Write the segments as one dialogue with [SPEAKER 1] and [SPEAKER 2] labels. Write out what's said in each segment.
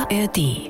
[SPEAKER 1] ARD.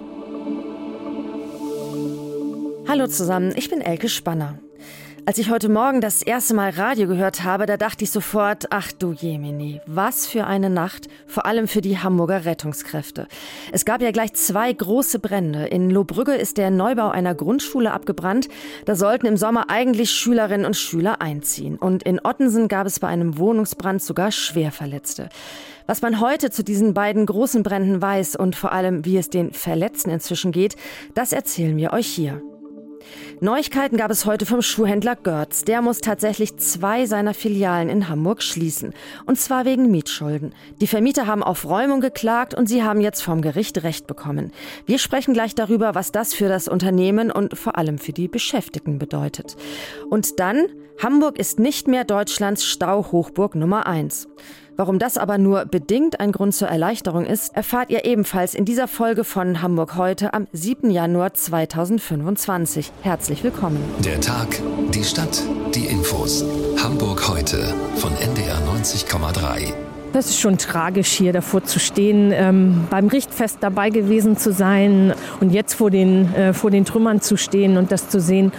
[SPEAKER 2] Hallo zusammen, ich bin Elke Spanner. Als ich heute Morgen das erste Mal Radio gehört habe, da dachte ich sofort, ach du Jemini, was für eine Nacht, vor allem für die Hamburger Rettungskräfte. Es gab ja gleich 2 große Brände. In Lohbrügge ist der Neubau einer Grundschule abgebrannt. Da sollten im Sommer eigentlich Schülerinnen und Schüler einziehen. Und in Ottensen gab es bei einem Wohnungsbrand sogar Schwerverletzte. Was man heute zu diesen beiden großen Bränden weiß und vor allem, wie es den Verletzten inzwischen geht, das erzählen wir euch hier. Neuigkeiten gab es heute vom Schuhhändler Görz. Der muss tatsächlich 2 seiner Filialen in Hamburg schließen. Und zwar wegen Mietschulden. Die Vermieter haben auf Räumung geklagt und sie haben jetzt vom Gericht Recht bekommen. Wir sprechen gleich darüber, was das für das Unternehmen und vor allem für die Beschäftigten bedeutet. Und dann, Hamburg ist nicht mehr Deutschlands Stauhochburg Nummer 1. Warum das aber nur bedingt ein Grund zur Erleichterung ist, erfahrt ihr ebenfalls in dieser Folge von Hamburg heute am 7. Januar 2025. Herzlich willkommen.
[SPEAKER 1] Der Tag, die Stadt, die Infos. Hamburg heute von NDR 90,3.
[SPEAKER 3] Das ist schon tragisch, hier davor zu stehen, beim Richtfest dabei gewesen zu sein und jetzt vor den Trümmern zu stehen und das zu sehen.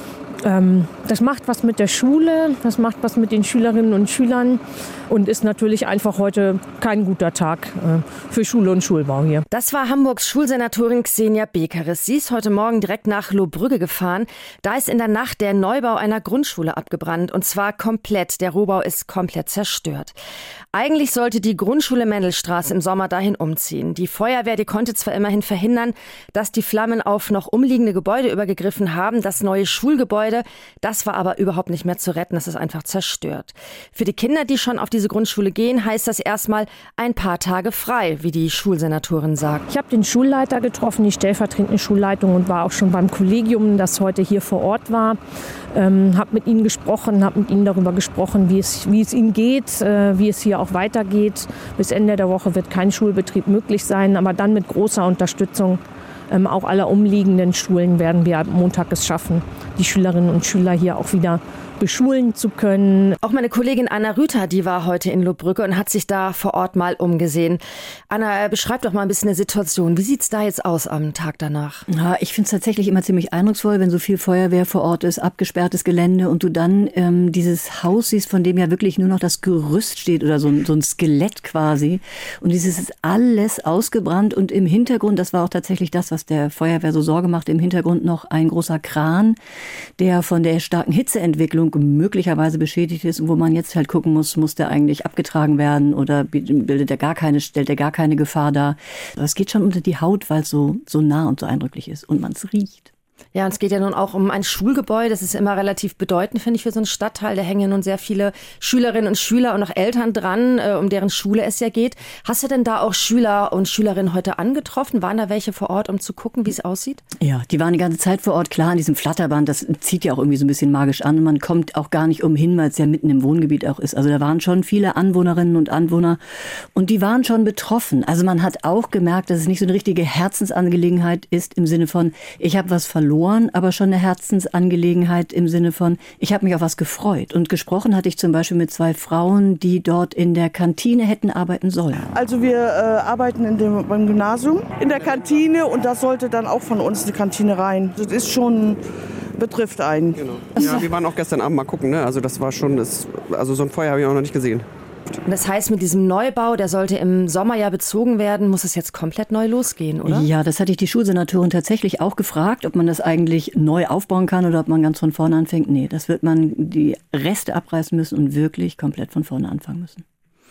[SPEAKER 3] Das macht was mit der Schule, das macht was mit den Schülerinnen und Schülern und ist natürlich einfach heute kein guter Tag für Schule und Schulbau hier.
[SPEAKER 2] Das war Hamburgs Schulsenatorin Xenia Bekeres. Sie ist heute Morgen direkt nach Lohbrügge gefahren. Da ist in der Nacht der Neubau einer Grundschule abgebrannt und zwar komplett. Der Rohbau ist komplett zerstört. Eigentlich sollte die Grundschule Mendelstraße im Sommer dahin umziehen. Die Feuerwehr, die konnte zwar immerhin verhindern, dass die Flammen auf noch umliegende Gebäude übergegriffen haben. Das neue Schulgebäude, das war aber überhaupt nicht mehr zu retten. Das ist einfach zerstört. Für die Kinder, die schon auf diese Grundschule gehen, heißt das erstmal ein paar Tage frei, wie die Schulsenatorin sagt.
[SPEAKER 3] Ich habe den Schulleiter getroffen, die stellvertretende Schulleitung und war auch schon beim Kollegium, das heute hier vor Ort war. Habe mit ihnen gesprochen, habe mit ihnen darüber gesprochen, wie es ihnen geht, wie es hier auch weitergeht. Bis Ende der Woche wird kein Schulbetrieb möglich sein, aber dann mit großer Unterstützung auch aller umliegenden Schulen werden wir am Montag es schaffen, die Schülerinnen und Schüler hier auch wieder beschulen zu können.
[SPEAKER 2] Auch meine Kollegin Anna Rüther, die war heute in Lohbrügge und hat sich da vor Ort mal umgesehen. Anna, beschreib doch mal ein bisschen die Situation. Wie sieht's da jetzt aus am Tag danach?
[SPEAKER 4] Ja, ich finde es tatsächlich immer ziemlich eindrucksvoll, wenn so viel Feuerwehr vor Ort ist, abgesperrtes Gelände und du dann dieses Haus siehst, von dem ja wirklich nur noch das Gerüst steht oder so ein Skelett quasi. Und dieses ist alles ausgebrannt und im Hintergrund, das war auch tatsächlich das, was der Feuerwehr so Sorge macht, im Hintergrund noch ein großer Kran, der von der starken Hitzeentwicklung möglicherweise beschädigt ist und wo man jetzt halt gucken muss der eigentlich abgetragen werden oder stellt er gar keine Gefahr dar. Aber es geht schon unter die Haut, weil es so nah und so eindrücklich ist und man es riecht.
[SPEAKER 2] Ja, und es geht ja nun auch um ein Schulgebäude. Das ist immer relativ bedeutend, finde ich, für so einen Stadtteil. Da hängen ja nun sehr viele Schülerinnen und Schüler und auch Eltern dran, um deren Schule es ja geht. Hast du denn da auch Schüler und Schülerinnen heute angetroffen? Waren da welche vor Ort, um zu gucken, wie es aussieht?
[SPEAKER 4] Ja, die waren die ganze Zeit vor Ort. Klar, an diesem Flatterband, das zieht ja auch irgendwie so ein bisschen magisch an. Und man kommt auch gar nicht umhin, weil es ja mitten im Wohngebiet auch ist. Also da waren schon viele Anwohnerinnen und Anwohner und die waren schon betroffen. Also man hat auch gemerkt, dass es nicht so eine richtige Herzensangelegenheit ist im Sinne von, ich habe was verloren, aber schon eine Herzensangelegenheit im Sinne von, ich habe mich auf was gefreut. Und gesprochen hatte ich zum Beispiel mit 2 Frauen, die dort in der Kantine hätten arbeiten sollen.
[SPEAKER 5] Also wir arbeiten beim Gymnasium in der Kantine und das sollte dann auch von uns eine Kantine rein. Das ist schon, betrifft einen.
[SPEAKER 6] Genau. Ja, wir waren auch gestern Abend mal gucken, ne? Also das war schon, also so ein Feuer habe ich auch noch nicht gesehen.
[SPEAKER 2] Und das heißt, mit diesem Neubau, der sollte im Sommer ja bezogen werden, muss es jetzt komplett neu losgehen, oder?
[SPEAKER 4] Ja, das hatte ich die Schulsenatorin tatsächlich auch gefragt, ob man das eigentlich neu aufbauen kann oder ob man ganz von vorne anfängt. Nee, das wird man die Reste abreißen müssen und wirklich komplett von vorne anfangen müssen.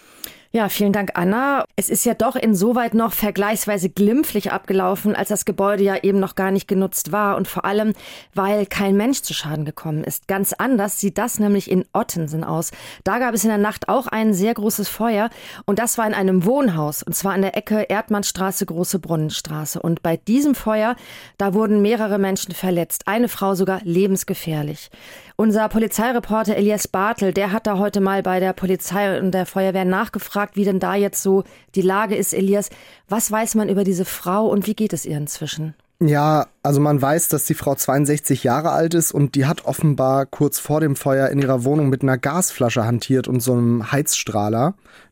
[SPEAKER 2] Ja, vielen Dank, Anna. Es ist ja doch insoweit noch vergleichsweise glimpflich abgelaufen, als das Gebäude ja eben noch gar nicht genutzt war und vor allem, weil kein Mensch zu Schaden gekommen ist. Ganz anders sieht das nämlich in Ottensen aus. Da gab es in der Nacht auch ein sehr großes Feuer und das war in einem Wohnhaus und zwar an der Ecke Erdmannstraße, Große Brunnenstraße. Und bei diesem Feuer, da wurden mehrere Menschen verletzt, eine Frau sogar lebensgefährlich. Unser Polizeireporter Elias Bartel, der hat da heute mal bei der Polizei und der Feuerwehr nachgefragt, wie denn da jetzt so die Lage ist. Elias, was weiß man über diese Frau und wie geht es ihr inzwischen?
[SPEAKER 7] Ja, also man weiß, dass die Frau 62 Jahre alt ist und die hat offenbar kurz vor dem Feuer in ihrer Wohnung mit einer Gasflasche hantiert und so einem Heizstrahler.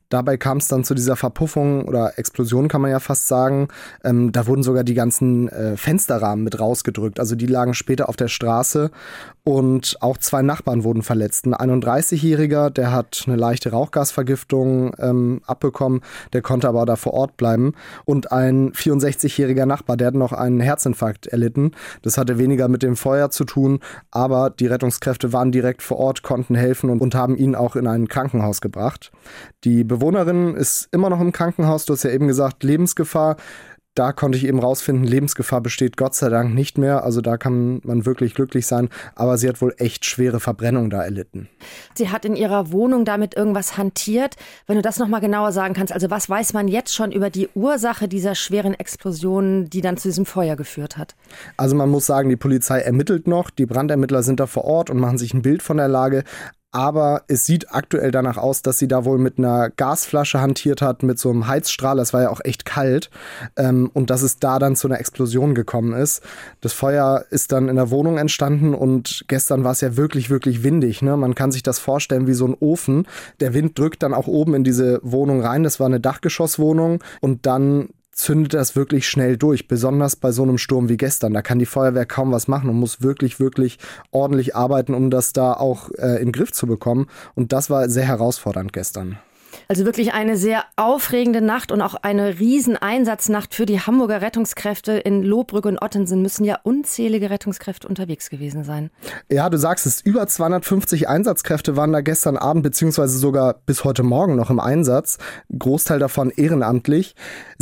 [SPEAKER 7] Dabei kam es dann zu dieser Verpuffung oder Explosion, kann man ja fast sagen. Da wurden sogar die ganzen Fensterrahmen mit rausgedrückt. Also die lagen später auf der Straße und auch 2 Nachbarn wurden verletzt. Ein 31-Jähriger, der hat eine leichte Rauchgasvergiftung abbekommen, der konnte aber da vor Ort bleiben. Und ein 64-jähriger Nachbar, der hat noch einen Herzinfarkt erlitten. Das hatte weniger mit dem Feuer zu tun, aber die Rettungskräfte waren direkt vor Ort, konnten helfen und haben ihn auch in ein Krankenhaus gebracht. Die Bewohnerin ist immer noch im Krankenhaus, du hast ja eben gesagt, Lebensgefahr. Da konnte ich eben rausfinden, Lebensgefahr besteht Gott sei Dank nicht mehr. Also da kann man wirklich glücklich sein. Aber sie hat wohl echt schwere Verbrennung da erlitten.
[SPEAKER 2] Sie hat in ihrer Wohnung damit irgendwas hantiert. Wenn du das nochmal genauer sagen kannst, also was weiß man jetzt schon über die Ursache dieser schweren Explosion, die dann zu diesem Feuer geführt hat?
[SPEAKER 7] Also man muss sagen, die Polizei ermittelt noch. Die Brandermittler sind da vor Ort und machen sich ein Bild von der Lage. Aber es sieht aktuell danach aus, dass sie da wohl mit einer Gasflasche hantiert hat, mit so einem Heizstrahl. Es war ja auch echt kalt. Und dass es da dann zu einer Explosion gekommen ist. Das Feuer ist dann in der Wohnung entstanden und gestern war es ja wirklich, wirklich windig. Ne? Man kann sich das vorstellen wie so ein Ofen. Der Wind drückt dann auch oben in diese Wohnung rein. Das war eine Dachgeschosswohnung und dann zündet das wirklich schnell durch, besonders bei so einem Sturm wie gestern. Da kann die Feuerwehr kaum was machen und muss wirklich, wirklich ordentlich arbeiten, um das da auch in den Griff zu bekommen. Und das war sehr herausfordernd gestern.
[SPEAKER 2] Also wirklich eine sehr aufregende Nacht und auch eine Rieseneinsatznacht für die Hamburger Rettungskräfte. In Lohbrügge und Ottensen müssen ja unzählige Rettungskräfte unterwegs gewesen sein.
[SPEAKER 7] Ja, du sagst es, über 250 Einsatzkräfte waren da gestern Abend beziehungsweise sogar bis heute Morgen noch im Einsatz. Großteil davon ehrenamtlich.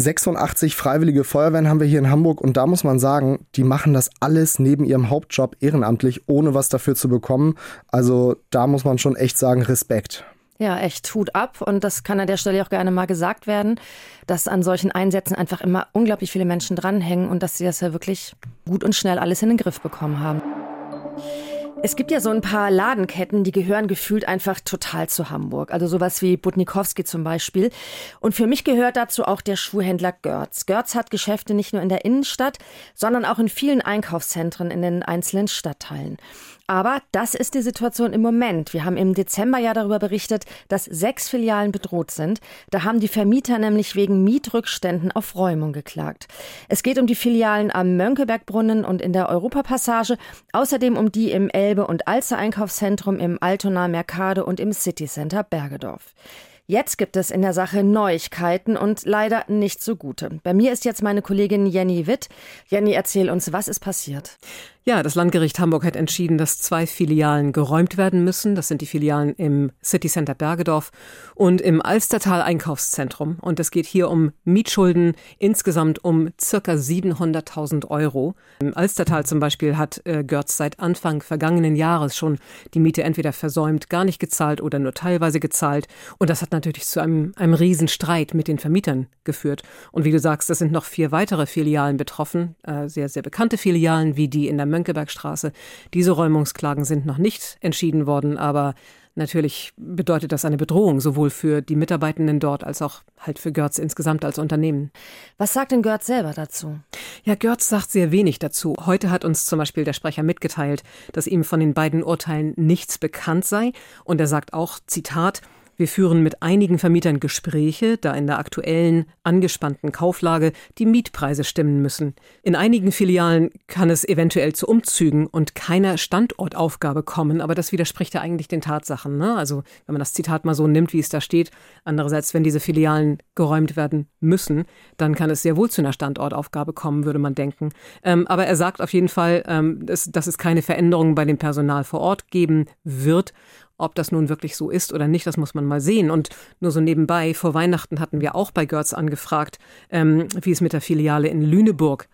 [SPEAKER 7] 86 freiwillige Feuerwehren haben wir hier in Hamburg und da muss man sagen, die machen das alles neben ihrem Hauptjob ehrenamtlich, ohne was dafür zu bekommen. Also da muss man schon echt sagen, Respekt.
[SPEAKER 2] Ja, echt Hut ab. Und das kann an der Stelle auch gerne mal gesagt werden, dass an solchen Einsätzen einfach immer unglaublich viele Menschen dranhängen und dass sie das ja wirklich gut und schnell alles in den Griff bekommen haben. Es gibt ja so ein paar Ladenketten, die gehören gefühlt einfach total zu Hamburg. Also sowas wie Budnikowski zum Beispiel. Und für mich gehört dazu auch der Schuhhändler Görz. Görz hat Geschäfte nicht nur in der Innenstadt, sondern auch in vielen Einkaufszentren in den einzelnen Stadtteilen. Aber das ist die Situation im Moment. Wir haben im Dezember ja darüber berichtet, dass 6 Filialen bedroht sind. Da haben die Vermieter nämlich wegen Mietrückständen auf Räumung geklagt. Es geht um die Filialen am Mönckebergbrunnen und in der Europapassage, außerdem um die im Elbe- und Alster-Einkaufszentrum, im Altona Mercado und im Citycenter Bergedorf. Jetzt gibt es in der Sache Neuigkeiten und leider nicht so gute. Bei mir ist jetzt meine Kollegin Jenny Witt. Jenny, erzähl uns, was ist passiert?
[SPEAKER 8] Ja, das Landgericht Hamburg hat entschieden, dass 2 Filialen geräumt werden müssen. Das sind die Filialen im Citycenter Bergedorf und im Alstertal Einkaufszentrum. Und es geht hier um Mietschulden, insgesamt um ca. 700.000 €. Im Alstertal zum Beispiel hat Görz seit Anfang vergangenen Jahres schon die Miete entweder versäumt, gar nicht gezahlt oder nur teilweise gezahlt. Und das hat natürlich zu einem Riesenstreit mit den Vermietern geführt. Und wie du sagst, es sind noch 4 weitere Filialen betroffen, sehr, sehr bekannte Filialen wie die in der Mönckebergstraße. Diese Räumungsklagen sind noch nicht entschieden worden, aber natürlich bedeutet das eine Bedrohung, sowohl für die Mitarbeitenden dort als auch halt für Görz insgesamt als Unternehmen.
[SPEAKER 2] Was sagt denn Görz selber dazu?
[SPEAKER 8] Ja, Görz sagt sehr wenig dazu. Heute hat uns zum Beispiel der Sprecher mitgeteilt, dass ihm von den beiden Urteilen nichts bekannt sei. Und er sagt auch, Zitat, wir führen mit einigen Vermietern Gespräche, da in der aktuellen, angespannten Kauflage die Mietpreise stimmen müssen. In einigen Filialen kann es eventuell zu Umzügen und keiner Standortaufgabe kommen, aber das widerspricht ja eigentlich den Tatsachen, ne? Also wenn man das Zitat mal so nimmt, wie es da steht. Andererseits, wenn diese Filialen geräumt werden müssen, dann kann es sehr wohl zu einer Standortaufgabe kommen, würde man denken. Aber er sagt auf jeden Fall, dass es keine Veränderungen bei dem Personal vor Ort geben wird. Ob das nun wirklich so ist oder nicht, das muss man mal sehen. Und nur so nebenbei, vor Weihnachten hatten wir auch bei Görz angefragt, wie es mit der Filiale in Lüneburg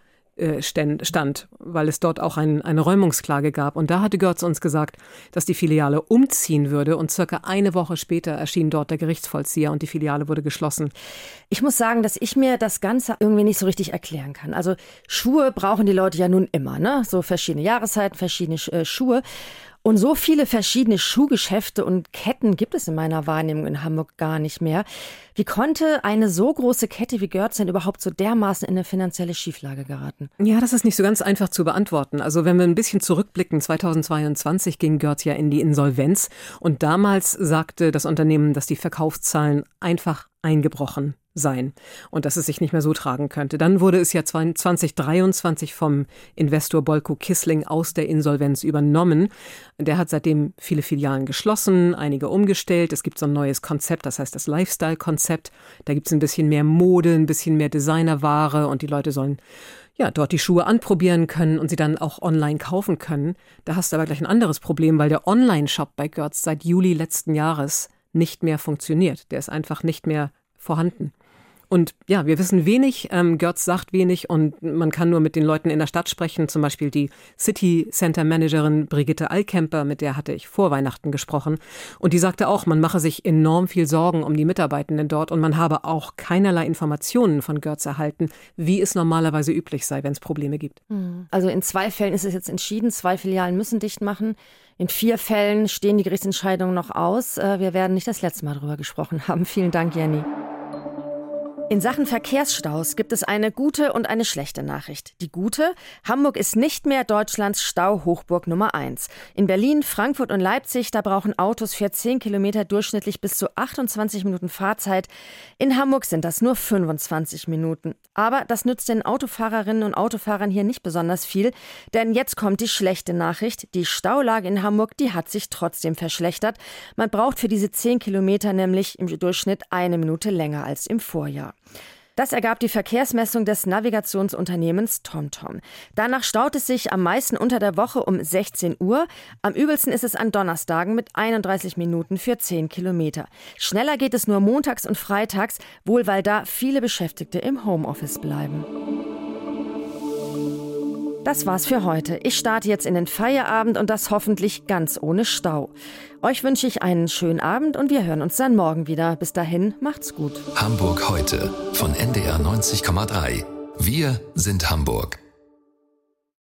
[SPEAKER 8] stand, weil es dort auch eine Räumungsklage gab. Und da hatte Görz uns gesagt, dass die Filiale umziehen würde und circa eine Woche später erschien dort der Gerichtsvollzieher und die Filiale wurde geschlossen.
[SPEAKER 2] Ich muss sagen, dass ich mir das Ganze irgendwie nicht so richtig erklären kann. Also Schuhe brauchen die Leute ja nun immer, ne? So verschiedene Jahreszeiten, verschiedene Schuhe. Und so viele verschiedene Schuhgeschäfte und Ketten gibt es in meiner Wahrnehmung in Hamburg gar nicht mehr. Wie konnte eine so große Kette wie Görz denn überhaupt so dermaßen in eine finanzielle Schieflage geraten?
[SPEAKER 8] Ja, das ist nicht so ganz einfach zu beantworten. Also wenn wir ein bisschen zurückblicken, 2022 ging Görz ja in die Insolvenz und damals sagte das Unternehmen, dass die Verkaufszahlen einfach eingebrochen seien und dass es sich nicht mehr so tragen könnte. Dann wurde es ja 2023 vom Investor Bolko Kissling aus der Insolvenz übernommen. Der hat seitdem viele Filialen geschlossen, einige umgestellt. Es gibt so ein neues Konzept, das heißt das Lifestyle-Konzept. Da gibt es ein bisschen mehr Mode, ein bisschen mehr Designerware und die Leute sollen dort die Schuhe anprobieren können und sie dann auch online kaufen können. Da hast du aber gleich ein anderes Problem, weil der Online-Shop bei Görz seit Juli letzten Jahres nicht mehr funktioniert. Der ist einfach nicht mehr vorhanden. Und ja, wir wissen wenig, Görz sagt wenig und man kann nur mit den Leuten in der Stadt sprechen, zum Beispiel die City Center Managerin Brigitte Allkemper, mit der hatte ich vor Weihnachten gesprochen und die sagte auch, man mache sich enorm viel Sorgen um die Mitarbeitenden dort und man habe auch keinerlei Informationen von Görz erhalten, wie es normalerweise üblich sei, wenn es Probleme gibt.
[SPEAKER 2] Also in 2 Fällen ist es jetzt entschieden, 2 Filialen müssen dicht machen. In 4 Fällen stehen die Gerichtsentscheidungen noch aus. Wir werden nicht das letzte Mal darüber gesprochen haben. Vielen Dank, Jenny. In Sachen Verkehrsstaus gibt es eine gute und eine schlechte Nachricht. Die gute: Hamburg ist nicht mehr Deutschlands Stauhochburg Nummer 1. In Berlin, Frankfurt und Leipzig, da brauchen Autos für 10 Kilometer durchschnittlich bis zu 28 Minuten Fahrzeit. In Hamburg sind das nur 25 Minuten. Aber das nützt den Autofahrerinnen und Autofahrern hier nicht besonders viel, denn jetzt kommt die schlechte Nachricht. Die Staulage in Hamburg, die hat sich trotzdem verschlechtert. Man braucht für diese 10 Kilometer nämlich im Durchschnitt 1 Minute länger als im Vorjahr. Das ergab die Verkehrsmessung des Navigationsunternehmens TomTom. Danach staut es sich am meisten unter der Woche um 16 Uhr. Am übelsten ist es an Donnerstagen mit 31 Minuten für 10 Kilometer. Schneller geht es nur montags und freitags, wohl weil da viele Beschäftigte im Homeoffice bleiben. Das war's für heute. Ich starte jetzt in den Feierabend und das hoffentlich ganz ohne Stau. Euch wünsche ich einen schönen Abend und wir hören uns dann morgen wieder. Bis dahin, macht's gut.
[SPEAKER 1] Hamburg heute von NDR 90,3. Wir sind Hamburg.